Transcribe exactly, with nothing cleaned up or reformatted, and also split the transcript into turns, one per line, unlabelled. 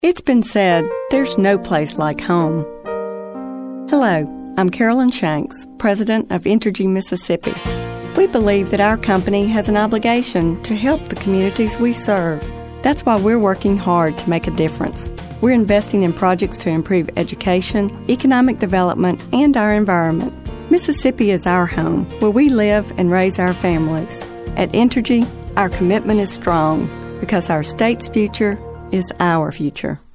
It's been said, there's no place like home. Hello, I'm Carolyn Shanks, President of Entergy Mississippi. We believe that our company has an obligation to help the communities we serve. That's why we're working hard to make a difference. We're investing in projects to improve education, economic development, and our environment. Mississippi is our home, where we live and raise our families. At Entergy, our commitment is strong because our state's future is our future.